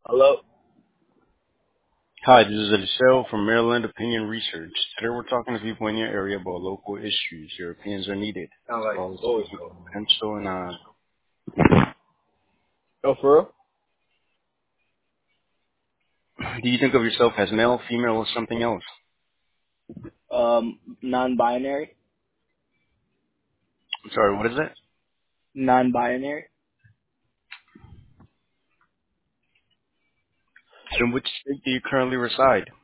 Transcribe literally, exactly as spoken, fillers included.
Hello. Hi, this is Eliseo from Maryland Opinion Research. Today we're talking to people in your area about local issues. Your opinions are needed. Sound This like call is always go. confidential and uh, Oh, for do you think of yourself as male, female, or something else? real? Um, non-binary. I'm sorry, what is that? Non-binary. In which state do you currently reside?